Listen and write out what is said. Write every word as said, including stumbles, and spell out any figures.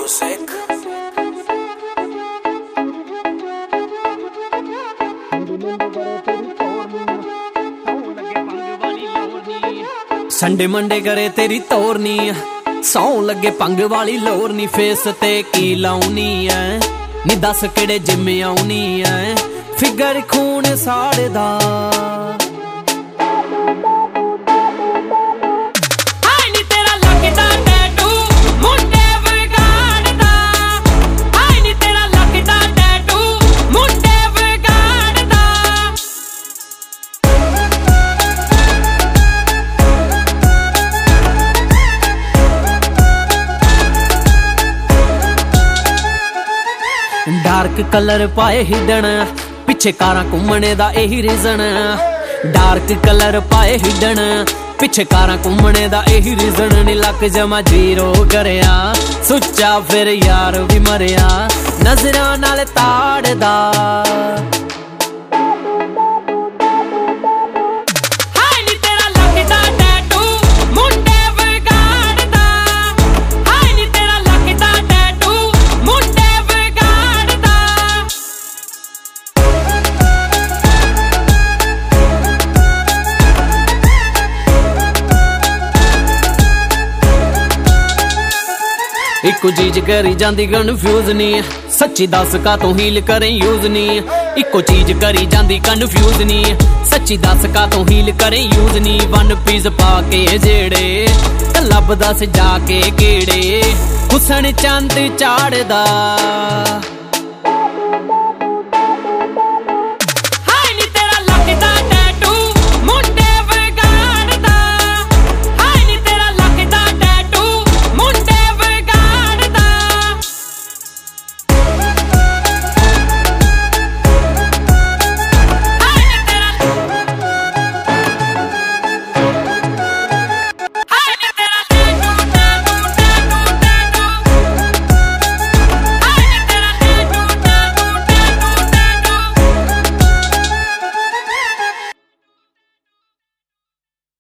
Music. Sunday Monday करे तेरी तोरनी सौ लगे पंग वाली लोर नी फेस ते की लाउनी है नी दस केड़े जिम आउनी है फिगर खून साड़े दा डार्क कलर पाए हिडन पिछे कारा घूमने दा यही रीजन डार्क कलर पाए हिडन पिछे कारा घूमने दा यही रीजन नी लक जमा जीरो करया सुच्चा फिर यार भी मरिया नजरां नाल ताड़दा इको चीज करी जांदी कन्फ्यूज नी सच्ची दस का तू हील करें यूज नी इको चीज करी जांदी कन्फ्यूज नी सच्ची दस का तू हील करें यूज नी वन पीस पाके जेड़े लब दस जाके केड़े हुसन चंद चाड़दा।